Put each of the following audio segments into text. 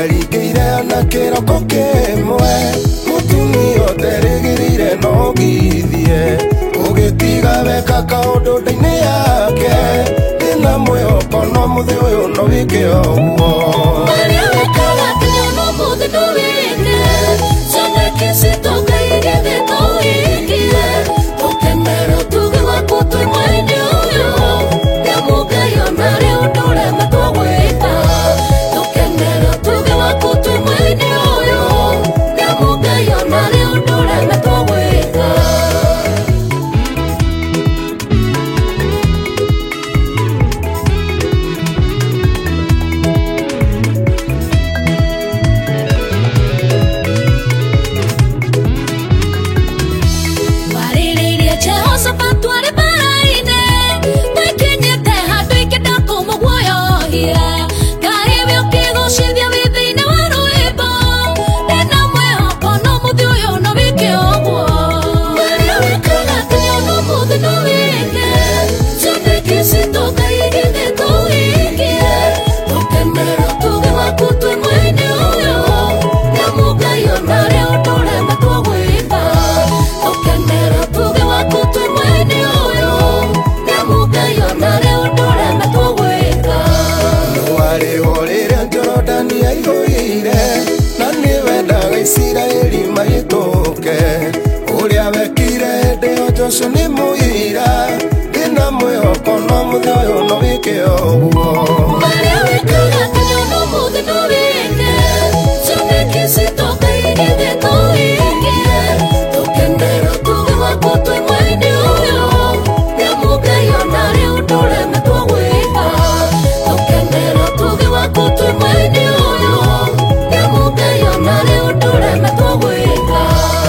Nĩaringĩire na kĩroko kĩmwe, mũtumia ũterĩgĩrĩire no githie, ũgĩtiga weka kaũndũ nda-inĩ yake, ndĩna mwĩhoko no mũthĩ ũyũ no wĩke ũguo. Marĩa wĩkaga nginya no mũthĩ no wĩke, ciothe kĩcitoka igĩthĩ tũhingie, tũkenere ũtugi waku twĩ mwene ũyũ, nĩamũngai ona rĩu ndũrema tũgwĩka, tũkenere ũtugi waku twĩ mwene ũyũ, nĩamũngai ona rĩu ndũrema tũgwĩka. Isiraeli mahĩtũke, ũrĩa wekire hĩndĩ ĩyo Joshua nĩ mũira, ndĩna mwĩhoko no mũthĩ ũyũ no wĩke ũguo. Marĩa wĩkaga nginya no mũthĩ no wĩke, ciothe kĩcitoka igĩthĩ tũhingie, tũkenere ũtugi waku twĩ mwene ũyũ, nĩamũngai ona rĩu ndũrema tũgwĩka, tũkenere ũtugi waku twĩ mwene ũyũ, nĩamũngai ona rĩu ndũrema tũgwĩka.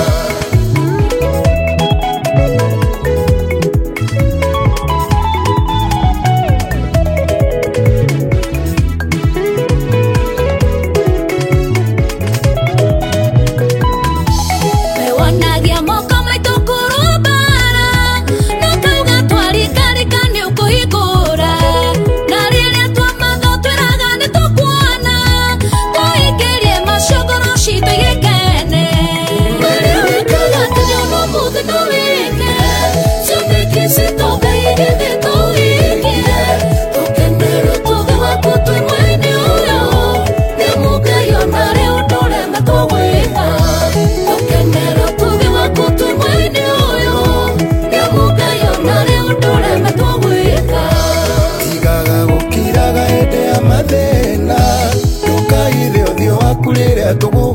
Mewonagia moko maitũ kũrũmbara, na kauga twarĩkarĩka nĩ ũkũhingũra, na rĩrĩa twamatho twĩraga nĩ tũkuona, tũhingĩrie macogoro citũ igĩkene. Marĩa wĩkaga nginya no mũthĩ no wĩke, ciothe kĩcitoka igĩthĩ tũhingie, tũkenere ũtugi waku twĩ mwene ũyũ, nĩamũngai ona rĩu ndũrema tũgwĩka, tũkenere ũtugi waku twĩ mwene ũyũ, nĩamũngai ona rĩu ndũrema tũgwĩka. Tigaga gũkiraga hĩndĩ ya mathĩna, ndũkaithe ũthiũ waku rĩrĩa tũgũ